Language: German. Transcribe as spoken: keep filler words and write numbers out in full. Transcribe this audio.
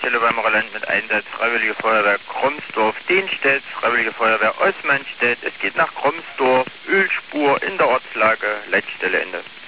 Leitstelle Weimarer Land mit Einsatz Freiwillige Feuerwehr Kromsdorf-Denstedt, Freiwillige Feuerwehr Osmanstedt. Es geht nach Kromsdorf, Ölspur in der Ortslage, Leitstelle Ende.